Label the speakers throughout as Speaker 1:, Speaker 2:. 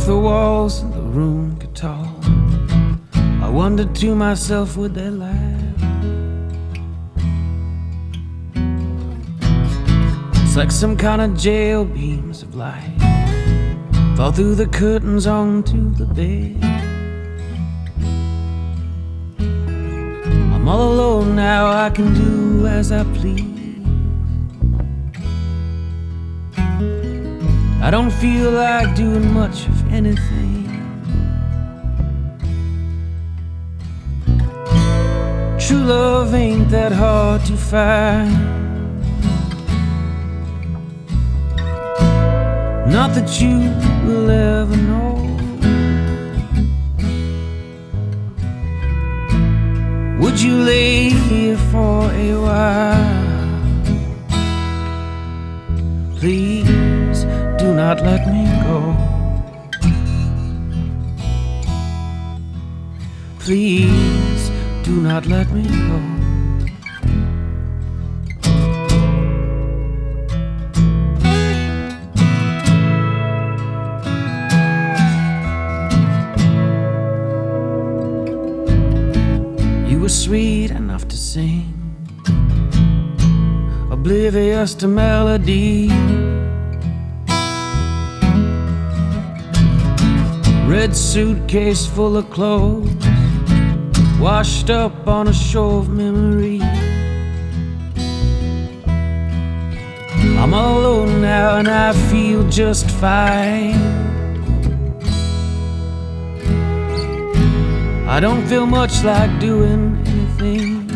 Speaker 1: if the walls of the room could talk, I wondered to myself, would they laugh? It's like some kind of jail beams of light fall through the curtains onto the bed. I'm all alone now, I can do as I please. I don't feel like doing much of anything. True love ain't that hard to find. Not that you will ever know. Would you lay here for a while? Please do not let me go. Please do not let me go. You were sweet enough to sing, oblivious to melody. Red suitcase full of clothes, washed up on a shore of memory. I'm alone now and I feel just fine. I don't feel much like doing anything.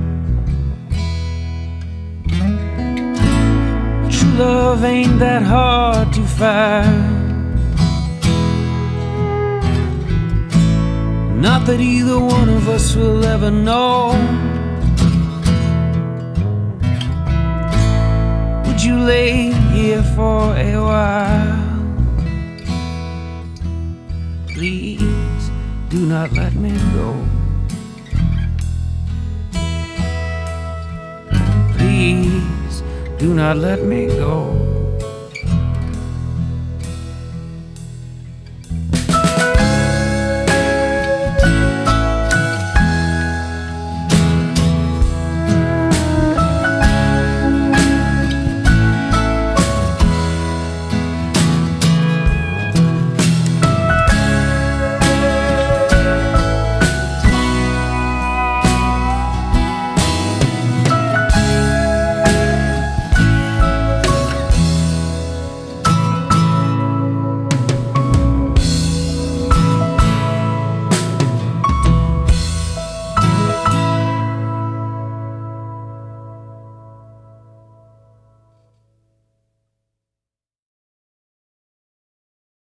Speaker 1: True love ain't that hard to find. Not that either one of us will ever know. Would you lay here for a while? Please do not let me go. Please do not let me go.